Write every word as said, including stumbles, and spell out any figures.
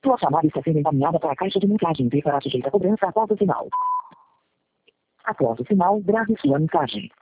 Sua chamada está sendo encaminhada para a caixa de mensagem e será sujeita a cobrança após o sinal. Após o sinal, grave sua mensagem.